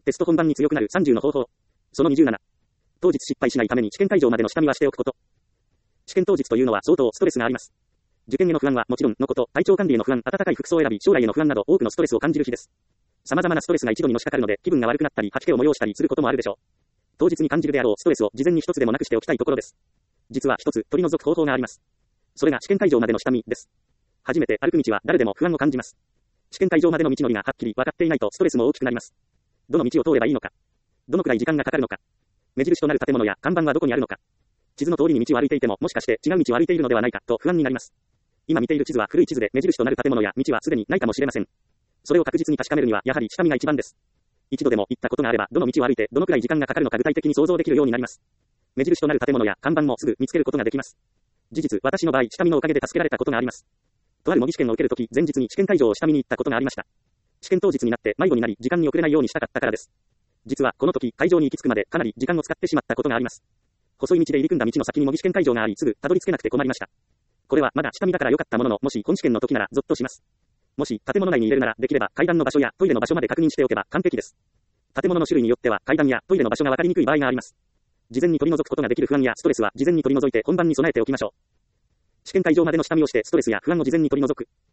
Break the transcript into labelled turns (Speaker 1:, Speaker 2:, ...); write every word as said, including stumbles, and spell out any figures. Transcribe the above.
Speaker 1: テスト本番に強くなるさんじゅうの方法。そのにじゅうなな。当日失敗しないために試験会場までの下見はしておくこと。試験当日というのは相当ストレスがあります。受験への不安はもちろんのこと、体調管理への不安、暖かい服装選び、将来への不安など多くのストレスを感じる日です。様々なストレスが一度にのしかかるので、気分が悪くなったり、吐き気を催したりすることもあるでしょう。当日に感じるであろうストレスを事前に一つでもなくしておきたいところです。実は一つ取り除く方法があります。それが試験会場までの下見です。初めて歩く道は誰でも不安を感じます。試験会場までの道のりがはっきり分かっていないとストレスも大きくなります。どの道を通ればいいのか。どのくらい時間がかかるのか。目印となる建物や看板はどこにあるのか。地図の通りに道を歩いていてももしかして違う道を歩いているのではないかと不安になります。今見ている地図は古い地図で目印となる建物や道はすでにないかもしれません。それを確実に確かめるにはやはり下見が一番です。一度でも行ったことがあればどの道を歩いてどのくらい時間がかかるのか具体的に想像できるようになります。目印となる建物や看板もすぐ見つけることができます。事実、私の場合、下見のおかげで助けられたことがあります。とある模擬試験を受けるとき、前日に試験会場を下見に行ったことがありました。試験当日になって迷子になり、時間に遅れないようにしたかったからです。実はこの時、会場に行き着くまでかなり時間を使ってしまったことがあります。細い道で入り組んだ道の先に模擬試験会場があり、すぐたどり着けなくて困りました。これはまだ下見だから良かったものの、もし本試験の時ならゾッとします。もし建物内に入れるならできれば階段の場所やトイレの場所まで確認しておけば完璧です。建物の種類によっては階段やトイレの場所が分かりにくい場合があります。事前に取り除くことができる不安やストレスは事前に取り除いて本番に備えておきましょう。試験会場までの下見をしてストレスや不安を事前に取り除く。